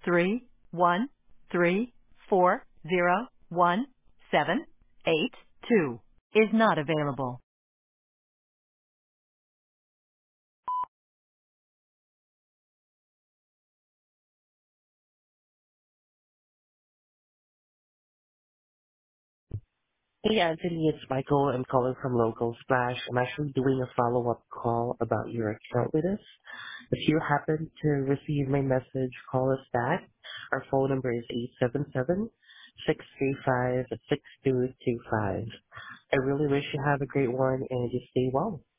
313401782 is not available. Hey, Anthony, it's Michael. I'm calling from Local Splash. I'm actually doing a follow-up call about your account with us. If you happen to receive my message, call us back. Our phone number is 877-635-6225. I really wish you have a great one and you stay well.